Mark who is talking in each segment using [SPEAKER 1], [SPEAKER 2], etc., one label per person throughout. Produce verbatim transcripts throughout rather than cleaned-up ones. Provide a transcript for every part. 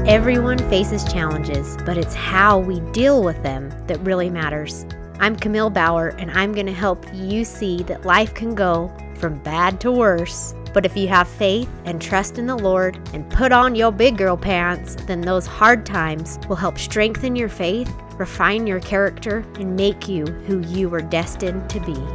[SPEAKER 1] Everyone faces challenges, but it's how we deal with them that really matters. I'm Camille Bauer, and I'm going to help you see that life can go from bad to worse. But if you have faith and trust in the Lord and put on your big girl pants, then those hard times will help strengthen your faith, refine your character, and make you who you were destined to be.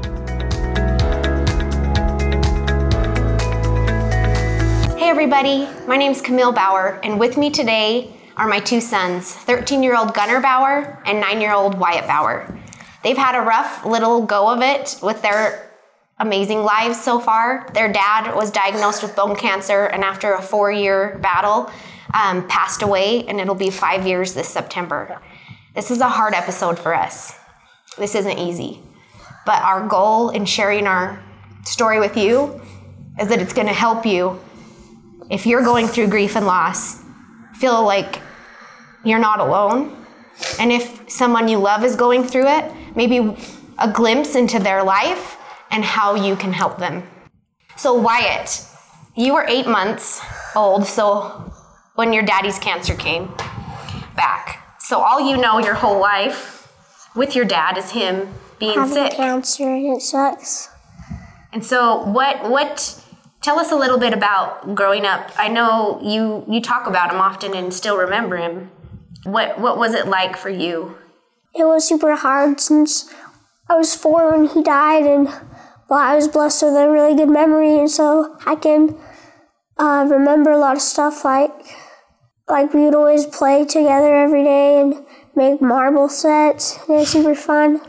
[SPEAKER 2] Hey everybody, my name's Camille Bauer, and with me today are my two sons, thirteen-year-old Gunnar Bauer and nine-year-old Wyatt Bauer. They've had a rough little go of it with their amazing lives so far. Their dad was diagnosed with bone cancer, and after a four-year battle, um, passed away, and it'll be five years this September. This is a hard episode for us. This isn't easy, but our goal in sharing our story with you is that it's going to help you. If you're going through grief and loss, feel like you're not alone. And if someone you love is going through it, maybe a glimpse into their life and how you can help them. So Wyatt, you were eight months old, so when your daddy's cancer came back. So all you know your whole life with your dad is him being
[SPEAKER 3] Having
[SPEAKER 2] sick.
[SPEAKER 3] cancer, and it sucks.
[SPEAKER 2] And so what what tell us a little bit about growing up. I know you, you talk about him often and still remember him. What what was it like for you?
[SPEAKER 3] It was super hard since I was four when he died, and well, I was blessed with a really good memory, and so I can uh, remember a lot of stuff. Like like we would always play together every day and make marble sets. It was super fun.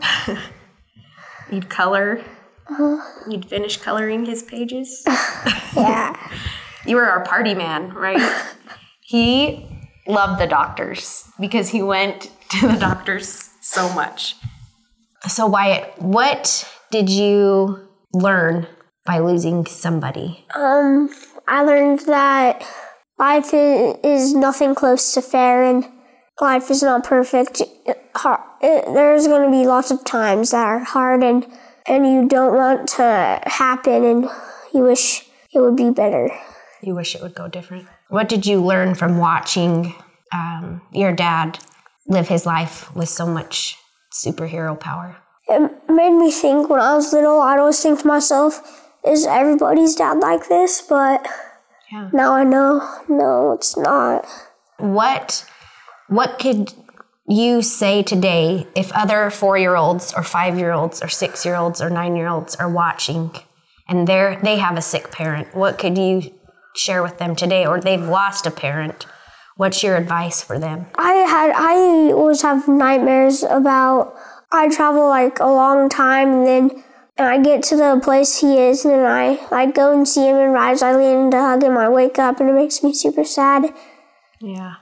[SPEAKER 2] You'd color.
[SPEAKER 3] Uh-huh.
[SPEAKER 2] You'd finish coloring his pages.
[SPEAKER 3] Yeah.
[SPEAKER 2] You were our party man, right? He loved the doctors because he went to the doctors so much. So Wyatt, what did you learn by losing somebody?
[SPEAKER 3] Um, I learned that life is, is nothing close to fair, and life is not perfect. It, it, there's going to be lots of times that are hard, and and you don't want to happen, and you wish it would be better.
[SPEAKER 2] You wish it would go different. What did you learn from watching um, your dad live his life with so much superhero power?
[SPEAKER 3] It made me think when I was little, I'd always think to myself, is everybody's dad like this? But yeah. Now I know, no, it's not.
[SPEAKER 2] What, what could you say today if other four-year-olds or five-year-olds or six-year-olds or nine-year-olds are watching and they're they have a sick parent? What could you share with them today, or they've lost a parent? What's your advice for them?
[SPEAKER 3] I had I always have nightmares about I travel like a long time, and then and I get to the place he is, and then I like go and see him and rise. I lean in to hug him. I wake up, and it makes me super sad.
[SPEAKER 2] Yeah.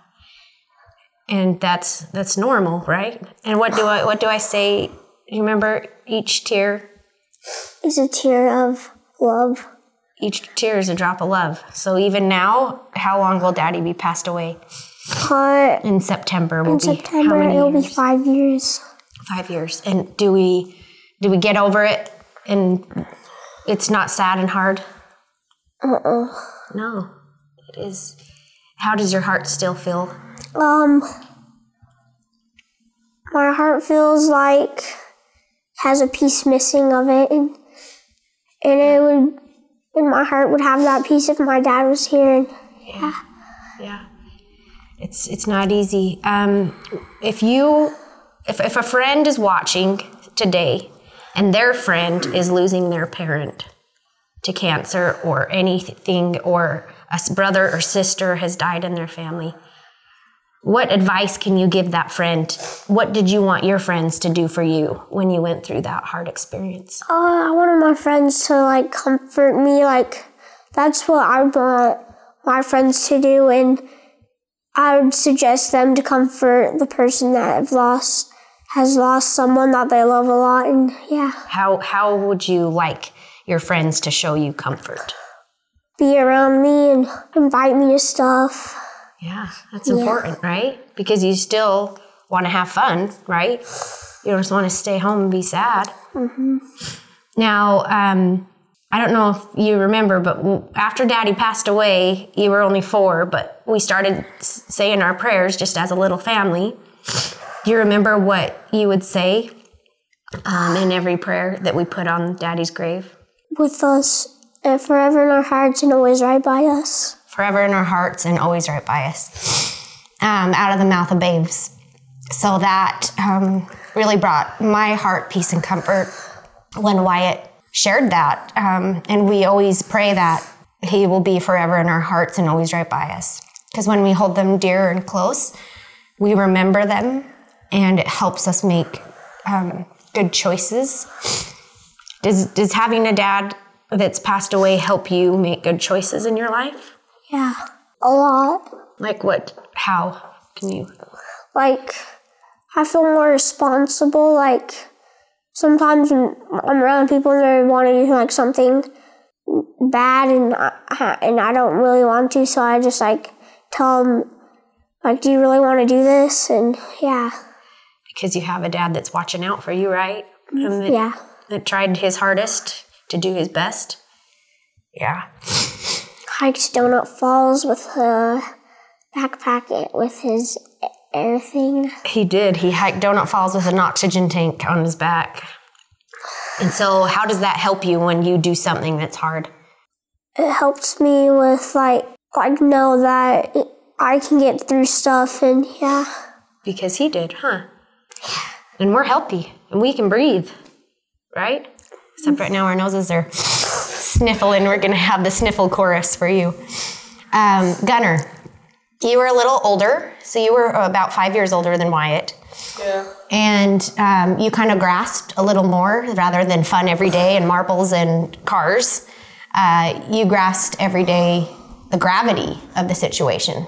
[SPEAKER 2] And that's that's normal, right? And what do I what do I say? You remember each tear
[SPEAKER 3] is a tear of love.
[SPEAKER 2] Each tear is a drop of love. So even now, how long will Daddy be passed away?
[SPEAKER 3] Uh,
[SPEAKER 2] in September will
[SPEAKER 3] in
[SPEAKER 2] be
[SPEAKER 3] September
[SPEAKER 2] how many
[SPEAKER 3] it'll
[SPEAKER 2] years?
[SPEAKER 3] be five years.
[SPEAKER 2] Five years. And do we do we get over it? And it's not sad and hard?
[SPEAKER 3] Uh-uh.
[SPEAKER 2] No, it is. How does your heart still feel?
[SPEAKER 3] Um, my heart feels like has a piece missing of it, and and it would, and my heart would have that piece if my dad was here. And yeah,
[SPEAKER 2] yeah, it's it's not easy. Um, if you, if if a friend is watching today, and their friend is losing their parent to cancer or anything, or a brother or sister has died in their family, what advice can you give that friend? What did you want your friends to do for you when you went through that hard experience?
[SPEAKER 3] Uh, I wanted my friends to like comfort me. Like that's what I want my friends to do, and I would suggest them to comfort the person that have lost has lost someone that they love a lot. And yeah.
[SPEAKER 2] How how would you like your friends to show you comfort?
[SPEAKER 3] Be around me and invite me to stuff.
[SPEAKER 2] Yeah, that's important, yeah. Right? Because you still want to have fun, right? You don't just want to stay home and be sad.
[SPEAKER 3] Mm-hmm.
[SPEAKER 2] Now, um, I don't know if you remember, but after Daddy passed away, you were only four, but we started saying our prayers just as a little family. Do you remember what you would say um, in every prayer that we put on Daddy's grave?
[SPEAKER 3] With us, and forever in our hearts and always right by us.
[SPEAKER 2] Forever in our hearts and always right by us. Um, out of the mouth of babes. So that um, really brought my heart peace and comfort when Wyatt shared that. Um, and we always pray that he will be forever in our hearts and always right by us. Because when we hold them dear and close, we remember them, and it helps us make um, good choices. Does, does having a dad that's passed away help you make good choices in your life?
[SPEAKER 3] Yeah, a lot.
[SPEAKER 2] Like what? How can you?
[SPEAKER 3] Like, I feel more responsible. Like, sometimes when I'm around people and they want to do like something bad, and I, and I don't really want to, so I just like tell them, like, do you really want to do this? And yeah.
[SPEAKER 2] Because you have a dad that's watching out for you, right? And that,
[SPEAKER 3] yeah.
[SPEAKER 2] That tried his hardest to do his best. Yeah.
[SPEAKER 3] Hiked Donut Falls with a backpack with his air thing.
[SPEAKER 2] He did. He hiked Donut Falls with an oxygen tank on his back. And so how does that help you when you do something that's hard?
[SPEAKER 3] It helps me with, like, like know that I can get through stuff, and yeah.
[SPEAKER 2] Because he did, huh? And we're healthy, and we can breathe, right? Except right now our noses are sniffling. We're going to have the sniffle chorus for you. Um, Gunner, you were a little older, so you were about five years older than Wyatt.
[SPEAKER 4] Yeah.
[SPEAKER 2] And um, you kind of grasped a little more rather than fun every day and marbles and cars. Uh, you grasped every day the gravity of the situation.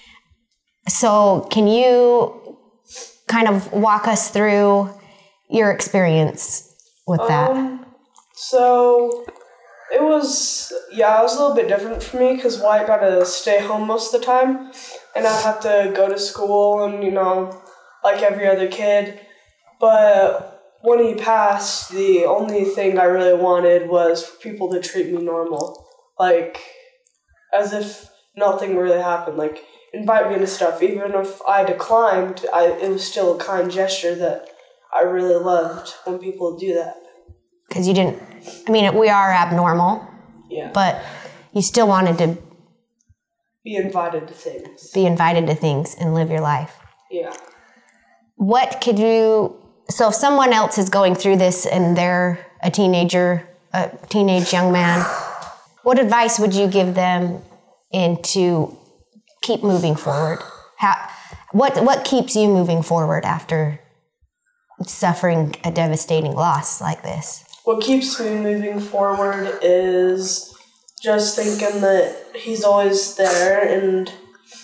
[SPEAKER 2] So can you kind of walk us through your experience with that?
[SPEAKER 4] Um, so it was, yeah, it was a little bit different for me because Wyatt got to stay home most of the time, and I'd have to go to school and, you know, like every other kid. But when he passed, the only thing I really wanted was for people to treat me normal, like as if nothing really happened, like invite me to stuff. Even if I declined, I, it was still a kind gesture that I really loved when people do that.
[SPEAKER 2] Because you didn't, I mean, we are abnormal,
[SPEAKER 4] Yeah.
[SPEAKER 2] but you still wanted to
[SPEAKER 4] Be invited to things.
[SPEAKER 2] be invited to things and live your life.
[SPEAKER 4] Yeah.
[SPEAKER 2] What could you, so if someone else is going through this and they're a teenager, a teenage young man, what advice would you give them in to keep moving forward? How, what, what keeps you moving forward after suffering a devastating loss like this?
[SPEAKER 4] What keeps me moving forward is just thinking that he's always there, and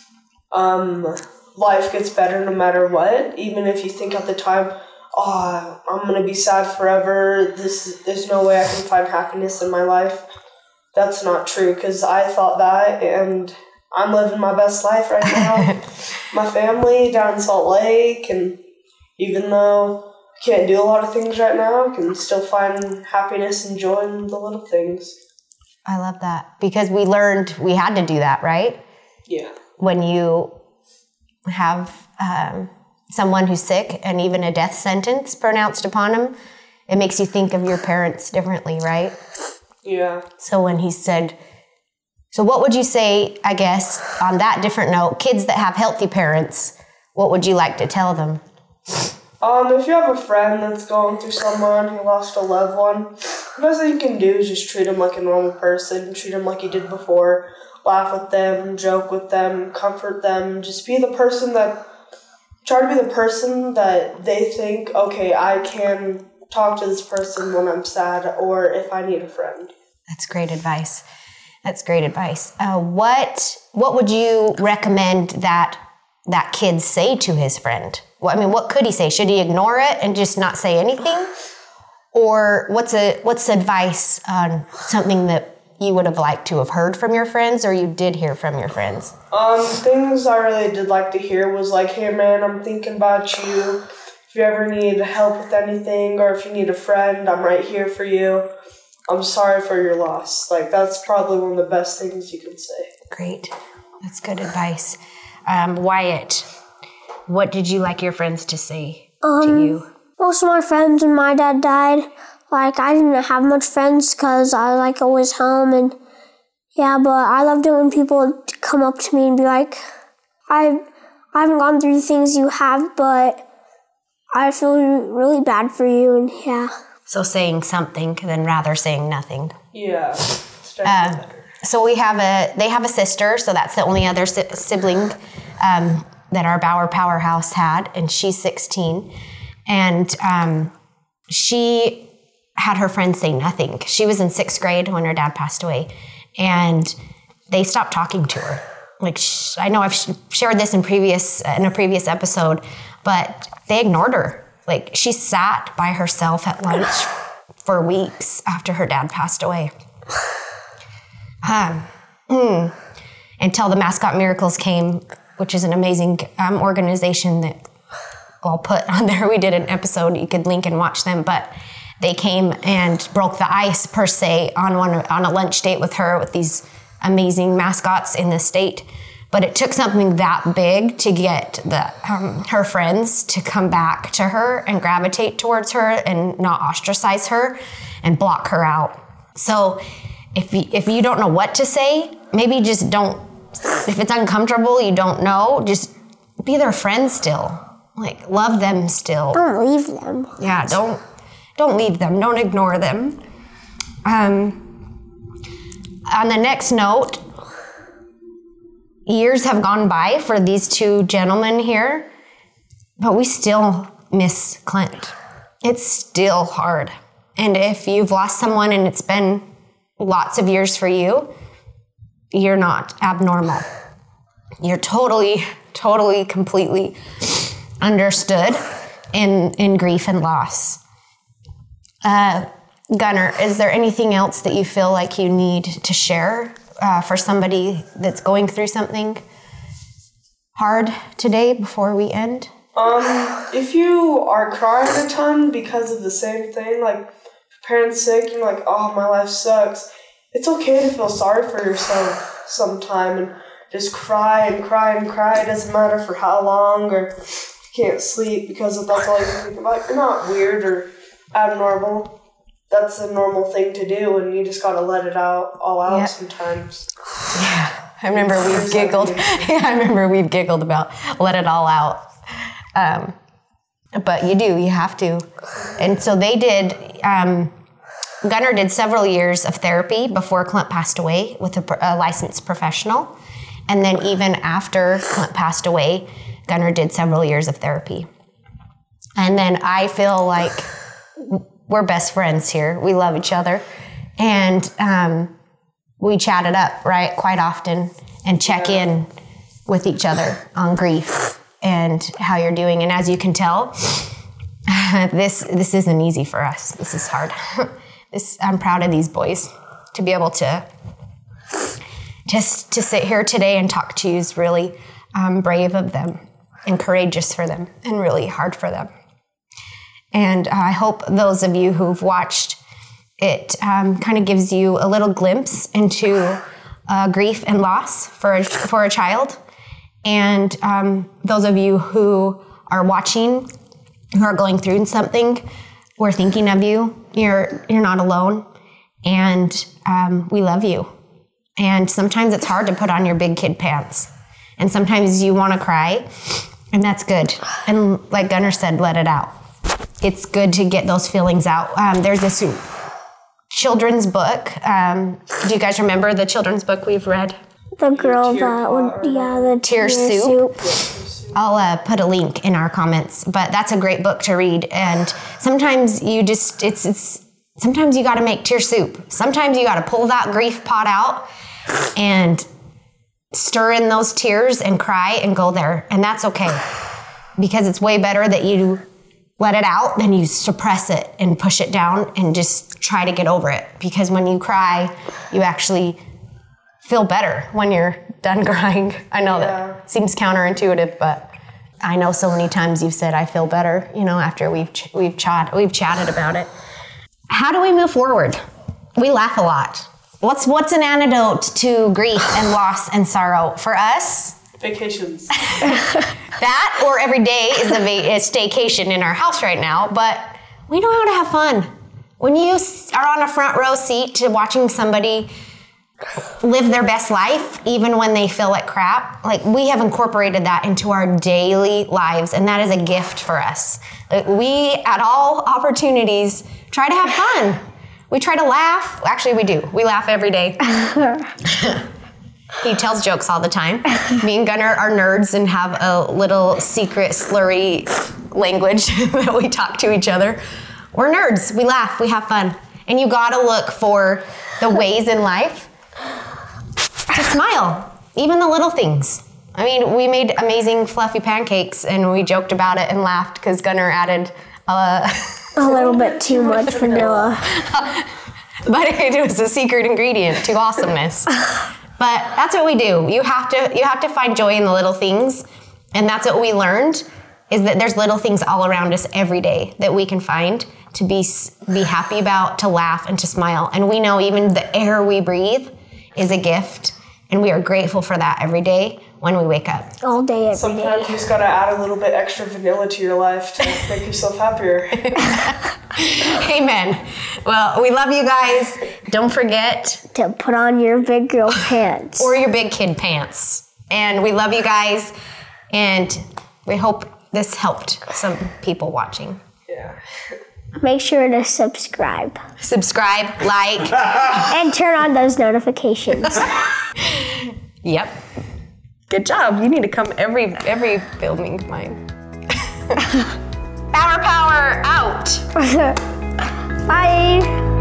[SPEAKER 4] um, life gets better no matter what. Even if you think at the time, oh, I'm going to be sad forever, this there's no way I can find happiness in my life. That's not true, because I thought that, and I'm living my best life right now. My family down in Salt Lake, and even though I can't do a lot of things right now, I can still find happiness and joy in the little things.
[SPEAKER 2] I love that, because we learned we had to do that, right?
[SPEAKER 4] Yeah.
[SPEAKER 2] When you have um, someone who's sick and even a death sentence pronounced upon them, it makes you think of your parents differently, right?
[SPEAKER 4] Yeah.
[SPEAKER 2] So when he said, so what would you say, I guess, on that different note, kids that have healthy parents, what would you like to tell them?
[SPEAKER 4] Um, if you have a friend that's going through someone who lost a loved one, the best thing you can do is just treat them like a normal person, treat them like you did before, laugh with them, joke with them, comfort them, just be the person that, try to be the person that they think, okay, I can talk to this person when I'm sad or if I need a friend.
[SPEAKER 2] That's great advice. That's great advice. Uh, what what would you recommend that that kid say to his friend? Well, I mean, what could he say? Should he ignore it and just not say anything? Or what's a what's advice on something that you would have liked to have heard from your friends, or you did hear from your friends?
[SPEAKER 4] Um, things I really did like to hear was like, hey man, I'm thinking about you. If you ever need help with anything or if you need a friend, I'm right here for you. I'm sorry for your loss. Like, that's probably one of the best things you can say.
[SPEAKER 2] Great. That's good advice. Um, Wyatt, what did you like your friends to say
[SPEAKER 3] Um,
[SPEAKER 2] to you?
[SPEAKER 3] Most of my friends when my dad died, like, I didn't have much friends because I was, like, always home. And, yeah, but I loved it when people come up to me and be like, I, I haven't gone through the things you have, but I feel really bad for you. And, yeah.
[SPEAKER 2] So saying something than rather saying nothing.
[SPEAKER 4] Yeah. It's definitely
[SPEAKER 2] Uh,
[SPEAKER 4] better.
[SPEAKER 2] so we have a, they have a sister, so that's the only other si- sibling um, that our Bauer Powerhouse had, and she's sixteen. And um, she had her friends say nothing. She was in sixth grade when her dad passed away, and they stopped talking to her. Like, sh- I know I've sh- shared this in previous in a previous episode, but they ignored her. Like, she sat by herself at lunch for weeks after her dad passed away. Um, mm, until the Mascot Miracles came, which is an amazing um, organization that I'll put on there. We did an episode, you could link and watch them, but they came and broke the ice, per se, on one on a lunch date with her with these amazing mascots in the state. But it took something that big to get the um, her friends to come back to her and gravitate towards her and not ostracize her and block her out. So if you, if you don't know what to say, maybe just don't, if it's uncomfortable, you don't know, just be their friend still. Like, love them still.
[SPEAKER 3] Don't leave them.
[SPEAKER 2] Yeah, don't don't leave them. Don't ignore them. Um, on the next note, years have gone by for these two gentlemen here, but we still miss Clint. It's still hard. And if you've lost someone and it's been lots of years for you, you're not abnormal. You're totally, totally, completely understood in, in grief and loss. Uh, Gunnar, is there anything else that you feel like you need to share uh, for somebody that's going through something hard today before we end?
[SPEAKER 4] Um, if you are crying a ton because of the same thing, like your parents sick, and you're like, oh, my life sucks. It's okay to feel sorry for yourself sometime and just cry and cry and cry. It doesn't matter for how long, or if you can't sleep because of that's all you can think about. You're not weird or abnormal. That's a normal thing to do, and you just gotta let it out all out
[SPEAKER 2] Yeah.
[SPEAKER 4] sometimes.
[SPEAKER 2] Yeah, I remember we've giggled. Yeah, I remember we've giggled about let it all out. Um, but you do, you have to. And so they did, um, Gunnar did several years of therapy before Clint passed away with a, a licensed professional. And then even after Clint passed away, Gunnar did several years of therapy. And then I feel like we're best friends here. We love each other. And um, we chat it up, right, quite often and check in with each other on grief and how you're doing. And as you can tell, this this isn't easy for us. This is hard. This I'm proud of these boys. To be able to just to sit here today and talk to you is really um, brave of them and courageous for them and really hard for them. And I hope those of you who've watched it um, kind of gives you a little glimpse into uh, grief and loss for a, for a child. And um, those of you who are watching, who are going through something, we're thinking of you. You're you're not alone, and um, we love you. And sometimes it's hard to put on your big kid pants, and sometimes you want to cry, and that's good. And like Gunnar said, let it out. It's good to get those feelings out. Um, there's this children's book. Um, do you guys remember the children's book we've read?
[SPEAKER 3] The girl
[SPEAKER 4] tear
[SPEAKER 3] that
[SPEAKER 4] pot
[SPEAKER 3] would,
[SPEAKER 4] or
[SPEAKER 3] yeah, the
[SPEAKER 2] Tear
[SPEAKER 3] tear
[SPEAKER 2] soup?
[SPEAKER 3] soup.
[SPEAKER 2] I'll uh, put a link in our comments, but that's a great book to read. And sometimes you just, it's, it's, sometimes you got to make tear soup. Sometimes you got to pull that grief pot out and stir in those tears and cry and go there. And that's okay, because it's way better that you let it out than you suppress it and push it down and just try to get over it. Because when you cry, you actually feel better when you're done crying. I know
[SPEAKER 4] Yeah.
[SPEAKER 2] that seems counterintuitive, but I know so many times you've said, I feel better, you know, after we've ch- we've chat we've chatted about it. How do we move forward? we laugh a lot. What's what's an antidote to grief and loss and sorrow for us?
[SPEAKER 4] Vacations.
[SPEAKER 2] That or every day is a, va- a staycation in our house right now, but we know how to have fun. When you s- are on a front row seat to watching somebody live their best life, even when they feel like crap, like we have incorporated that into our daily lives, and that is a gift for us. Like, we, at all opportunities, try to have fun. We try to laugh. Actually, we do. We laugh every day. He tells jokes all the time. Me and Gunnar are nerds and have a little secret slurry language that we talk to each other. We're nerds. We laugh. We have fun. And you gotta look for the ways in life to smile. Even the little things. I mean, we made amazing fluffy pancakes and we joked about it and laughed because Gunnar added uh,
[SPEAKER 3] a little bit too much vanilla.
[SPEAKER 2] But it was a secret ingredient to awesomeness. But that's what we do. You have to you have to find joy in the little things. And that's what we learned, is that there's little things all around us every day that we can find to be be happy about, to laugh, and to smile. And we know even the air we breathe is a gift. And we are grateful for that every day when we wake up.
[SPEAKER 3] All day, every
[SPEAKER 4] Sometimes
[SPEAKER 3] day.
[SPEAKER 4] you just gotta add a little bit extra vanilla to your life to make yourself happier.
[SPEAKER 2] Amen. Well, we love you guys. Don't forget
[SPEAKER 3] To put on your big girl pants.
[SPEAKER 2] or your big kid pants. And we love you guys. And we hope this helped some people watching.
[SPEAKER 4] Yeah.
[SPEAKER 3] Make sure to subscribe.
[SPEAKER 2] Subscribe, like.
[SPEAKER 3] And turn on those notifications.
[SPEAKER 2] Yep. Good job. You need to come every every filming mine. Power power out.
[SPEAKER 3] Bye.